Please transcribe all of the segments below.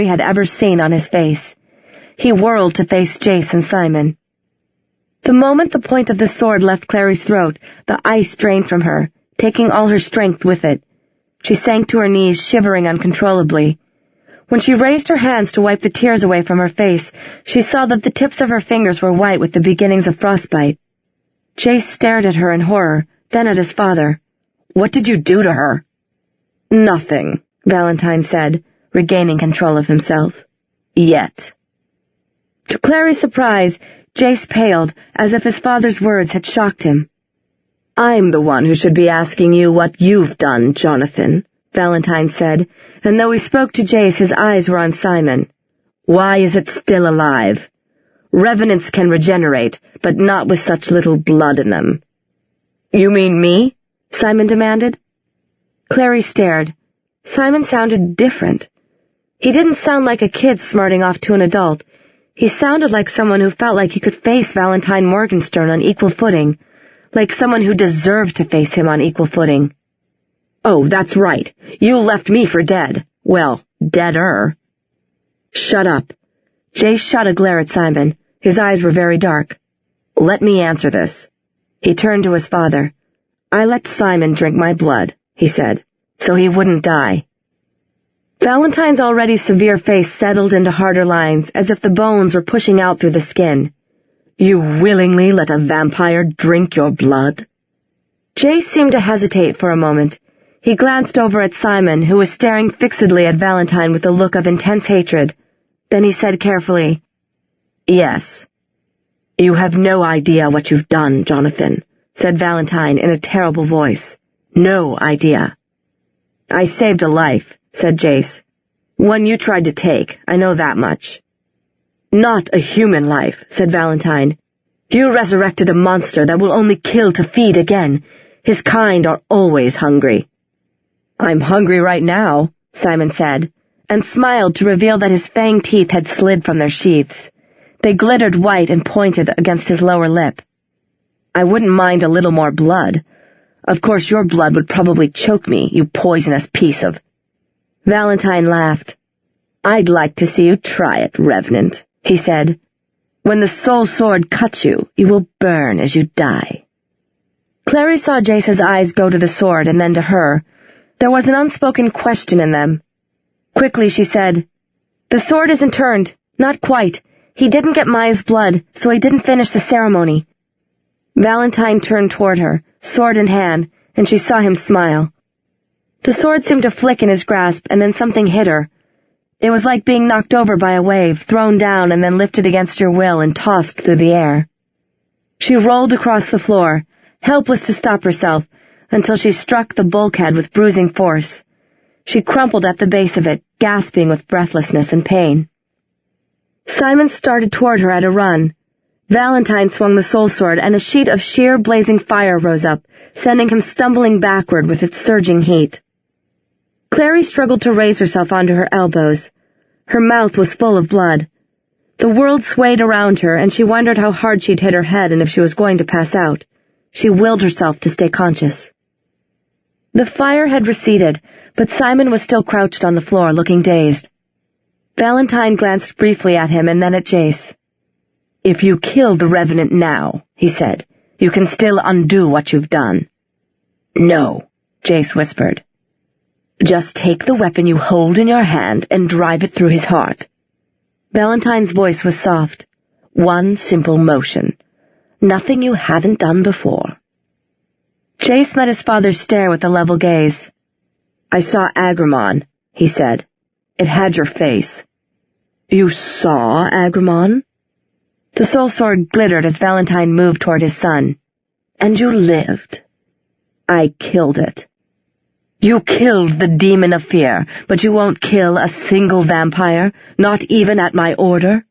he had ever seen on his face. He whirled to face Jace and Simon. The moment the point of the sword left Clary's throat, the ice drained from her, taking all her strength with it. She sank to her knees, shivering uncontrollably. When she raised her hands to wipe the tears away from her face, she saw that the tips of her fingers were white with the beginnings of frostbite. Jace stared at her in horror, then at his father. "What did you do to her?" "Nothing," Valentine said, regaining control of himself. "Yet." To Clary's surprise, Jace paled, as if his father's words had shocked him. "I'm the one who should be asking you what you've done, Jonathan," Valentine said, and though he spoke to Jace, his eyes were on Simon. "Why is it still alive? Revenants can regenerate, but not with such little blood in them." "You mean me?" Simon demanded. Clary stared. Simon sounded different. He didn't sound like a kid smarting off to an adult. He sounded like someone who felt like he could face Valentine Morgenstern on equal footing, like someone who deserved to face him on equal footing. "Oh, that's right. You left me for dead. Well, deader." "Shut up." Jace shot a glare at Simon. His eyes were very dark. "Let me answer this." He turned to his father. "I let Simon drink my blood," he said, "so he wouldn't die." Valentine's already severe face settled into harder lines, as if the bones were pushing out through the skin. "You willingly let a vampire drink your blood?" Jace seemed to hesitate for a moment. He glanced over at Simon, who was staring fixedly at Valentine with a look of intense hatred. Then he said carefully, "Yes." "You have no idea what you've done, Jonathan," said Valentine in a terrible voice. "No idea." "I saved a life," said Jace. "One you tried to take, I know that much." "Not a human life," said Valentine. "You resurrected a monster that will only kill to feed again. His kind are always hungry." "I'm hungry right now," Simon said, and smiled to reveal that his fang teeth had slid from their sheaths. They glittered white and pointed against his lower lip. "I wouldn't mind a little more blood. Of course your blood would probably choke me, you poisonous piece of—" Valentine laughed. "I'd like to see you try it, Revenant," he said. "When the soul sword cuts you, you will burn as you die." Clary saw Jace's eyes go to the sword and then to her. There was an unspoken question in them. Quickly she said, "The sword isn't turned. Not quite. He didn't get Maya's blood, so he didn't finish the ceremony." Valentine turned toward her, sword in hand, and she saw him smile. The sword seemed to flick in his grasp, and then something hit her. It was like being knocked over by a wave, thrown down and then lifted against your will and tossed through the air. She rolled across the floor, helpless to stop herself, until she struck the bulkhead with bruising force. She crumpled at the base of it, gasping with breathlessness and pain. Simon started toward her at a run. Valentine swung the soul sword, and a sheet of sheer blazing fire rose up, sending him stumbling backward with its surging heat. Clary struggled to raise herself onto her elbows. Her mouth was full of blood. The world swayed around her, and she wondered how hard she'd hit her head and if she was going to pass out. She willed herself to stay conscious. The fire had receded, but Simon was still crouched on the floor, looking dazed. Valentine glanced briefly at him and then at Jace. "If you kill the Revenant now," he said, "you can still undo what you've done." "No," Jace whispered. "Just take the weapon you hold in your hand and drive it through his heart." Valentine's voice was soft. "One simple motion. Nothing you haven't done before." Jace met his father's stare with a level gaze. "I saw Agramon," he said. "It had your face." "You saw Agramon?" The soul sword glittered as Valentine moved toward his son. "And you lived?" "I killed it." "You killed the demon of fear, but you won't kill a single vampire, not even at my order?"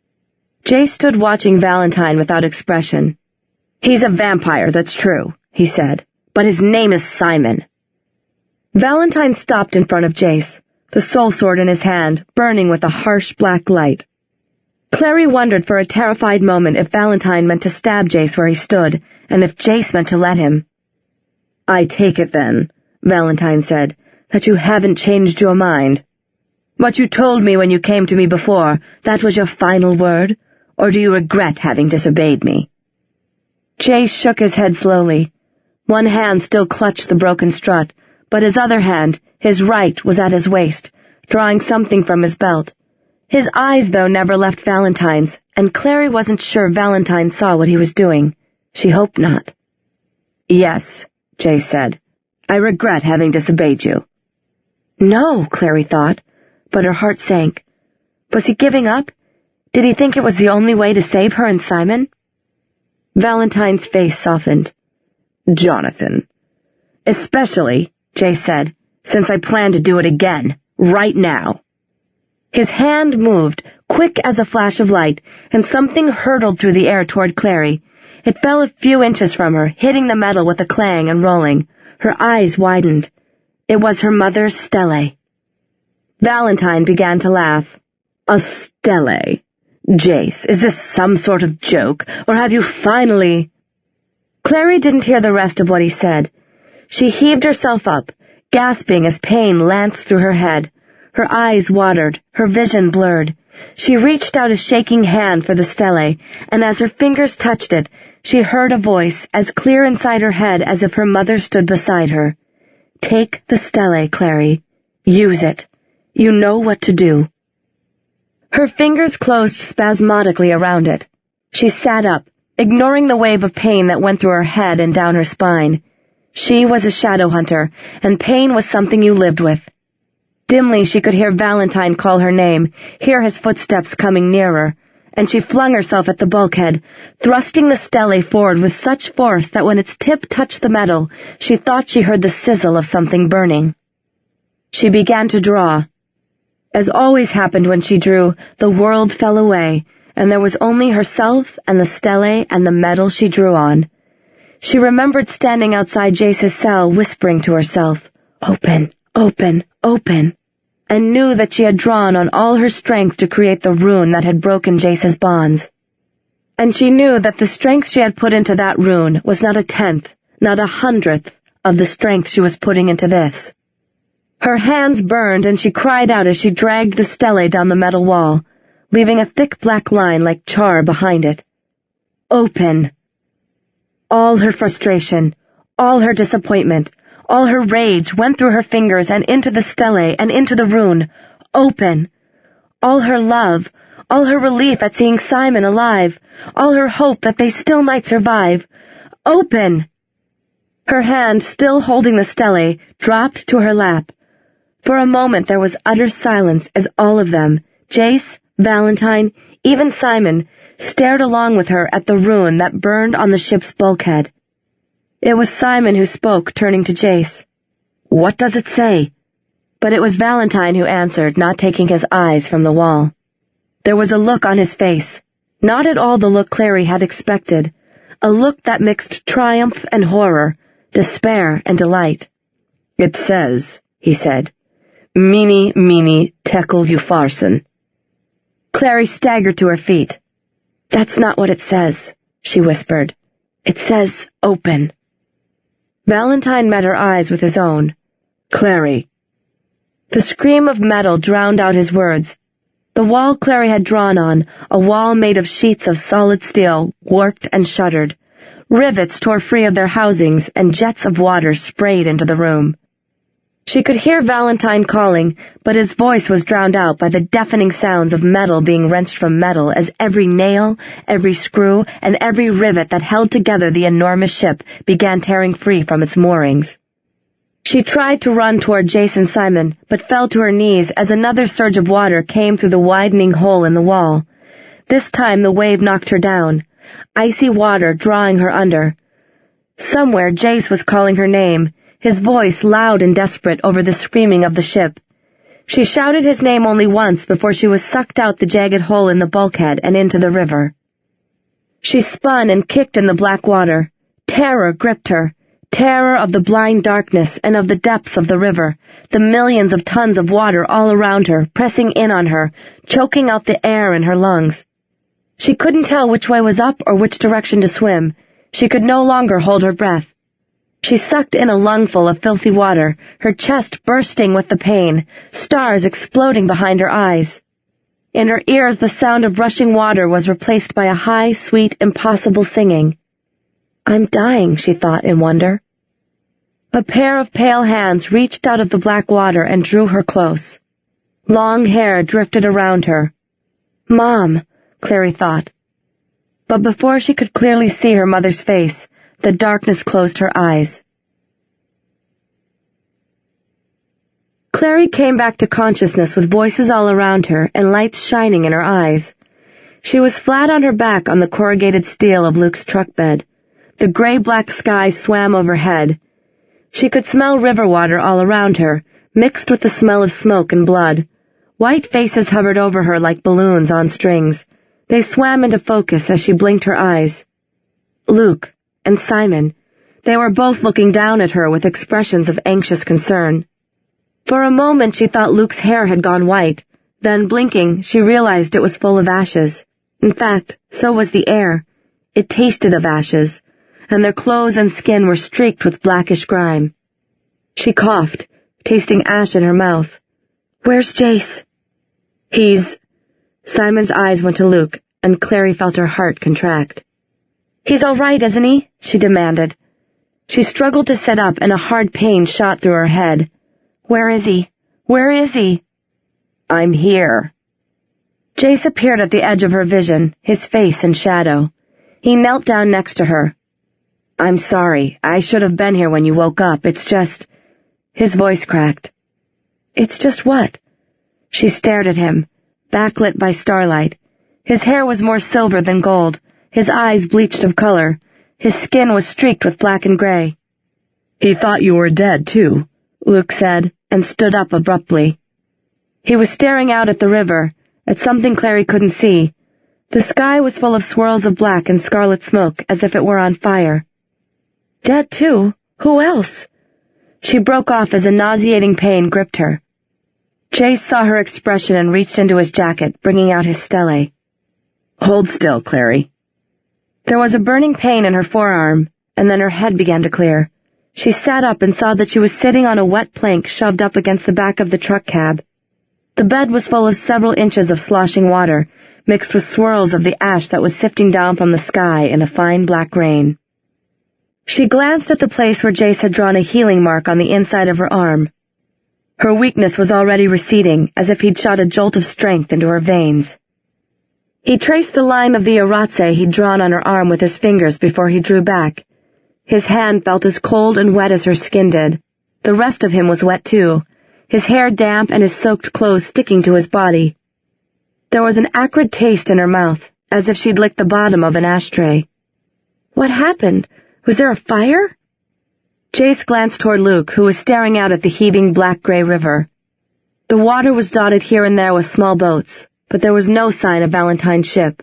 Jace stood watching Valentine without expression. "He's a vampire, that's true," he said, "but his name is Simon." Valentine stopped in front of Jace, the soul sword in his hand, burning with a harsh black light. Clary wondered for a terrified moment if Valentine meant to stab Jace where he stood, and if Jace meant to let him. "I take it then," Valentine said, "that you haven't changed your mind." What you told me when you came to me before, that was your final word? Or do you regret having disobeyed me?" Jace shook his head slowly. One hand still clutched the broken strut, but his other hand, his right, was at his waist, drawing something from his belt. His eyes, though, never left Valentine's, and Clary wasn't sure Valentine saw what he was doing. She hoped not. "Yes," Jace said. "I regret having disobeyed you." No, Clary thought, but her heart sank. Was he giving up? Did he think it was the only way to save her and Simon? Valentine's face softened. "Jonathan." "Especially," Jace said, "since I plan to do it again, right now." His hand moved, quick as a flash of light, and something hurtled through the air toward Clary. It fell a few inches from her, hitting the metal with a clang and rolling. Her eyes widened. It was her mother's stele. Valentine began to laugh. "A stele? Jace, is this some sort of joke, or have you finally—" Clary didn't hear the rest of what he said. She heaved herself up, gasping as pain lanced through her head. Her eyes watered, her vision blurred. She reached out a shaking hand for the stele, and as her fingers touched it, she heard a voice as clear inside her head as if her mother stood beside her. "Take the stele, Clary. Use it. You know what to do." Her fingers closed spasmodically around it. She sat up, ignoring the wave of pain that went through her head and down her spine. She was a shadow hunter, and pain was something you lived with. Dimly she could hear Valentine call her name, hear his footsteps coming nearer, and she flung herself at the bulkhead, thrusting the stele forward with such force that when its tip touched the metal, she thought she heard the sizzle of something burning. She began to draw. As always happened when she drew, the world fell away, and there was only herself and the stele and the metal she drew on. She remembered standing outside Jace's cell, whispering to herself, "Open, open, open," and knew that she had drawn on all her strength to create the rune that had broken Jace's bonds. And she knew that the strength she had put into that rune was not a 10th, not a 100th of the strength she was putting into this. Her hands burned, and she cried out as she dragged the stele down the metal wall, leaving a thick black line like char behind it. Open! All her frustration, all her disappointment, all her rage went through her fingers and into the stele and into the rune. Open! All her love, all her relief at seeing Simon alive, all her hope that they still might survive. Open! Her hand, still holding the stele, dropped to her lap. For a moment there was utter silence as all of them, Jace, Valentine, even Simon, stared along with her at the rune that burned on the ship's bulkhead. It was Simon who spoke, turning to Jace. "What does it say?" But it was Valentine who answered, not taking his eyes from the wall. There was a look on his face, not at all the look Clary had expected, a look that mixed triumph and horror, despair and delight. "It says," he said, "Mene, mene, tekel upharsin." Clary staggered to her feet. "That's not what it says," she whispered. "It says open." Valentine met her eyes with his own. "Clary." The scream of metal drowned out his words. The wall Clary had drawn on, a wall made of sheets of solid steel, warped and shuddered. Rivets tore free of their housings, and jets of water sprayed into the room. She could hear Valentine calling, but his voice was drowned out by the deafening sounds of metal being wrenched from metal as every nail, every screw, and every rivet that held together the enormous ship began tearing free from its moorings. She tried to run toward Jace and Simon, but fell to her knees as another surge of water came through the widening hole in the wall. This time the wave knocked her down, icy water drawing her under. Somewhere Jace was calling her name, his voice loud and desperate over the screaming of the ship. She shouted his name only once before she was sucked out the jagged hole in the bulkhead and into the river. She spun and kicked in the black water. Terror gripped her, terror of the blind darkness and of the depths of the river, the millions of tons of water all around her, pressing in on her, choking out the air in her lungs. She couldn't tell which way was up or which direction to swim. She could no longer hold her breath. She sucked in a lungful of filthy water, her chest bursting with the pain, stars exploding behind her eyes. In her ears the sound of rushing water was replaced by a high, sweet, impossible singing. "I'm dying," she thought in wonder. A pair of pale hands reached out of the black water and drew her close. Long hair drifted around her. "Mom," Clary thought. But before she could clearly see her mother's face, the darkness closed her eyes. Clary came back to consciousness with voices all around her and lights shining in her eyes. She was flat on her back on the corrugated steel of Luke's truck bed. The gray-black sky swam overhead. She could smell river water all around her, mixed with the smell of smoke and blood. White faces hovered over her like balloons on strings. They swam into focus as she blinked her eyes. Luke and Simon. They were both looking down at her with expressions of anxious concern. For a moment she thought Luke's hair had gone white. Then, blinking, she realized it was full of ashes. In fact, so was the air. It tasted of ashes, and their clothes and skin were streaked with blackish grime. She coughed, tasting ash in her mouth. "Where's Jace?" Simon's eyes went to Luke, and Clary felt her heart contract. "He's all right, isn't he?" she demanded. She struggled to sit up, and a hard pain shot through her head. "Where is he? Where is he?" "I'm here." Jace appeared at the edge of her vision, his face in shadow. He knelt down next to her. "I'm sorry. I should have been here when you woke up. It's just—" His voice cracked. "It's just what?" She stared at him, backlit by starlight. His hair was more silver than gold, his eyes bleached of color. His skin was streaked with black and gray. "He thought you were dead, too," Luke said, and stood up abruptly. He was staring out at the river, at something Clary couldn't see. The sky was full of swirls of black and scarlet smoke, as if it were on fire. "Dead, too? Who else?" She broke off as a nauseating pain gripped her. Jace saw her expression and reached into his jacket, bringing out his stele. "Hold still, Clary." There was a burning pain in her forearm, and then her head began to clear. She sat up and saw that she was sitting on a wet plank shoved up against the back of the truck cab. The bed was full of several inches of sloshing water, mixed with swirls of the ash that was sifting down from the sky in a fine black rain. She glanced at the place where Jace had drawn a healing mark on the inside of her arm. Her weakness was already receding, as if he'd shot a jolt of strength into her veins. He traced the line of the aratse he'd drawn on her arm with his fingers before he drew back. His hand felt as cold and wet as her skin did. The rest of him was wet too, his hair damp and his soaked clothes sticking to his body. There was an acrid taste in her mouth, as if she'd licked the bottom of an ashtray. "What happened? Was there a fire?" Jace glanced toward Luke, who was staring out at the heaving black-gray river. The water was dotted here and there with small boats, but there was no sign of Valentine's ship.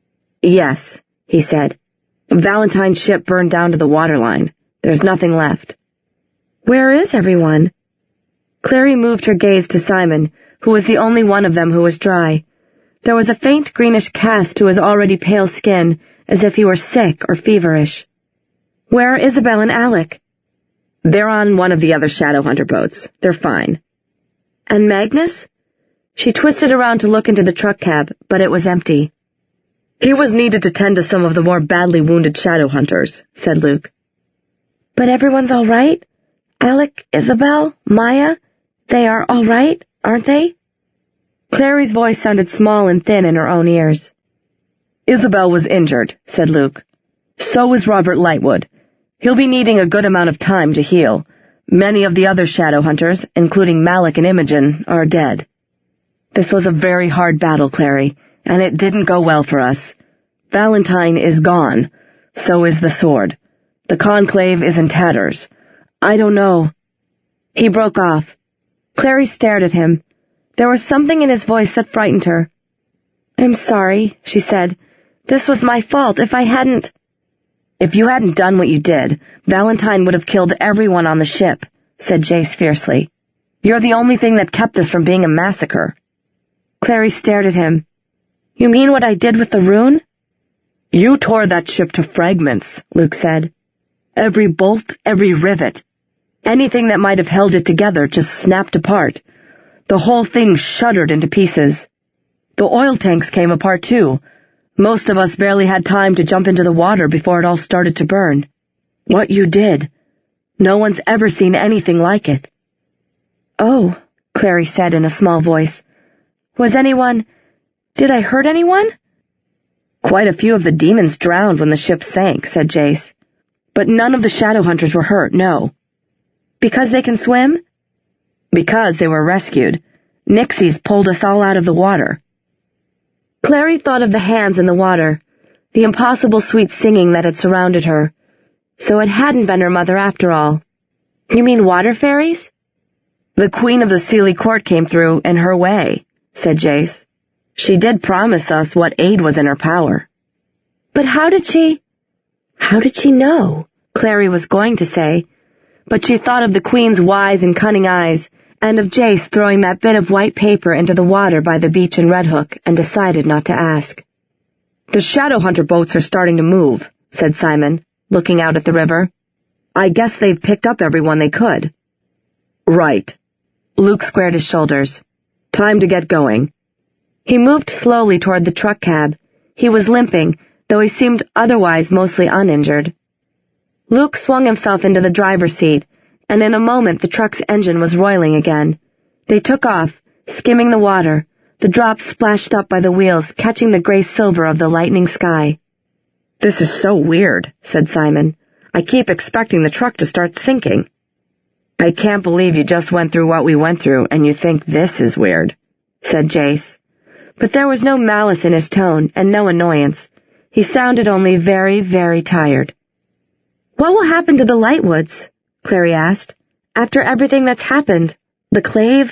"Yes," he said. "Valentine's ship burned down to the waterline. There's nothing left." "Where is everyone?" Clary moved her gaze to Simon, who was the only one of them who was dry. There was a faint greenish cast to his already pale skin, as if he were sick or feverish. "Where are Isabel and Alec?" "They're on one of the other Shadowhunter boats. They're fine." "And Magnus?" She twisted around to look into the truck cab, but it was empty. "He was needed to tend to some of the more badly wounded Shadowhunters," said Luke. "But everyone's all right? Alec, Isabel, Maya? They are all right, aren't they?" Clary's voice sounded small and thin in her own ears. "Isabel was injured," said Luke. "So is Robert Lightwood. He'll be needing a good amount of time to heal. Many of the other Shadowhunters, including Malik and Imogen, are dead. This was a very hard battle, Clary, and it didn't go well for us. Valentine is gone. So is the sword. The Conclave is in tatters. I don't know." He broke off. Clary stared at him. There was something in his voice that frightened her. "I'm sorry," she said. "This was my fault. If you hadn't done what you did, Valentine would have killed everyone on the ship," said Jace fiercely. "You're the only thing that kept this from being a massacre." Clary stared at him. "You mean what I did with the rune?" "You tore that ship to fragments," Luke said. Every bolt, every rivet. Anything that might have held it together just snapped apart. The whole thing shuddered into pieces. The oil tanks came apart too. Most of us barely had time to jump into the water before it all started to burn. What you did. No one's ever seen anything like it. Oh, Clary said in a small voice. Did I hurt anyone? Quite a few of the demons drowned when the ship sank, said Jace. But none of the Shadowhunters were hurt, no. Because they can swim? Because they were rescued. Nixies pulled us all out of the water. Clary thought of the hands in the water, the impossible sweet singing that had surrounded her. So it hadn't been her mother after all. You mean water fairies? The Queen of the Seelie Court came through in her way, said Jace. She did promise us what aid was in her power. But how did she know? Clary was going to say, but she thought of the Queen's wise and cunning eyes, and of Jace throwing that bit of white paper into the water by the beach in Red Hook, and decided not to ask. The Shadowhunter boats are starting to move, said Simon, looking out at the river. I guess they've picked up everyone they could. Right. Luke squared his shoulders. Time to get going. He moved slowly toward the truck cab. He was limping, though he seemed otherwise mostly uninjured. Luke swung himself into the driver's seat, and in a moment the truck's engine was roiling again. They took off, skimming the water, the drops splashed up by the wheels, catching the gray silver of the lightning sky. This is so weird, said Simon. I keep expecting the truck to start sinking. I can't believe you just went through what we went through and you think this is weird, said Jace. But there was no malice in his tone and no annoyance. He sounded only very, very tired. What will happen to the Lightwoods? Clary asked. After everything that's happened, the Clave?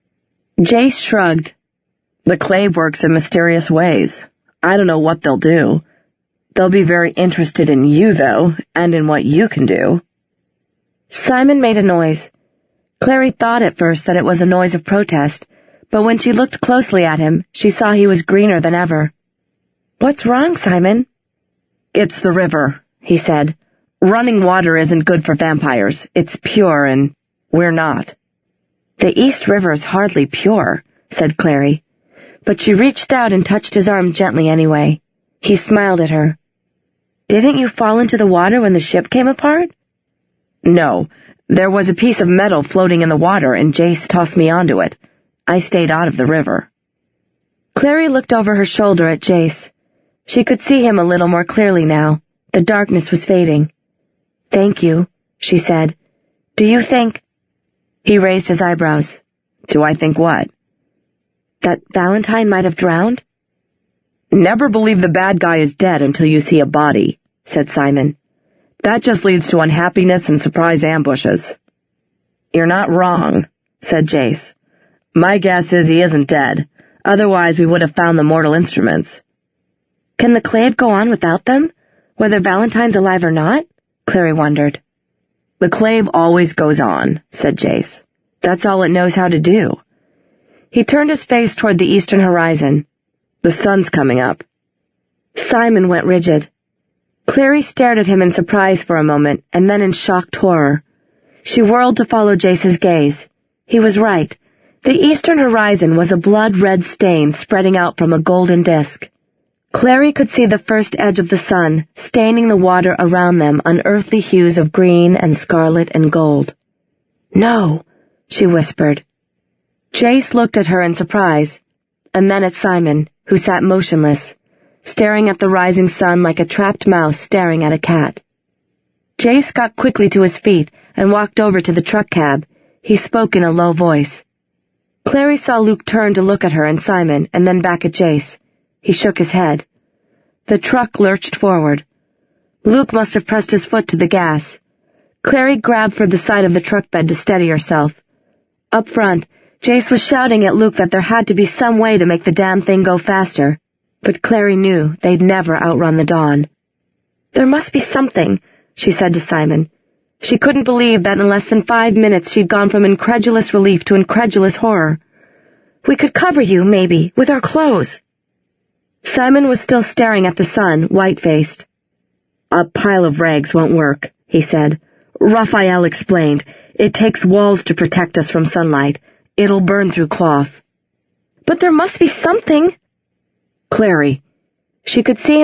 Jace shrugged. The Clave works in mysterious ways. I don't know what they'll do. They'll be very interested in you, though, and in what you can do. Simon made a noise. Clary thought at first that it was a noise of protest, but when she looked closely at him, she saw he was greener than ever. What's wrong, Simon? It's the river, he said. Running water isn't good for vampires. It's pure, and we're not. The East River's hardly pure, said Clary, but she reached out and touched his arm gently anyway. He smiled at her. Didn't you fall into the water when the ship came apart? No, there was a piece of metal floating in the water and Jace tossed me onto it. I stayed out of the river. Clary looked over her shoulder at Jace. She could see him a little more clearly now. The darkness was fading. Thank you, she said. Do you think... He raised his eyebrows. Do I think what? That Valentine might have drowned? Never believe the bad guy is dead until you see a body, said Simon. That just leads to unhappiness and surprise ambushes. You're not wrong, said Jace. My guess is he isn't dead. Otherwise we would have found the mortal instruments. Can the Clave go on without them, whether Valentine's alive or not? Clary wondered. The Clave always goes on, said Jace. That's all it knows how to do. He turned his face toward the eastern horizon. The sun's coming up. Simon went rigid. Clary stared at him in surprise for a moment, and then in shocked horror. She whirled to follow Jace's gaze. He was right. The eastern horizon was a blood-red stain spreading out from a golden disk. Clary could see the first edge of the sun, staining the water around them unearthly hues of green and scarlet and gold. No, she whispered. Jace looked at her in surprise, and then at Simon, who sat motionless, staring at the rising sun like a trapped mouse staring at a cat. Jace got quickly to his feet and walked over to the truck cab. He spoke in a low voice. Clary saw Luke turn to look at her and Simon, and then back at Jace. He shook his head. The truck lurched forward. Luke must have pressed his foot to the gas. Clary grabbed for the side of the truck bed to steady herself. Up front, Jace was shouting at Luke that there had to be some way to make the damn thing go faster, but Clary knew they'd never outrun the dawn. There must be something, she said to Simon. She couldn't believe that in less than 5 minutes she'd gone from incredulous relief to incredulous horror. We could cover you, maybe, with our clothes. Simon was still staring at the sun, white-faced. A pile of rags won't work, he said. Raphael explained. It takes walls to protect us from sunlight. It'll burn through cloth. But there must be something. Clary. She could see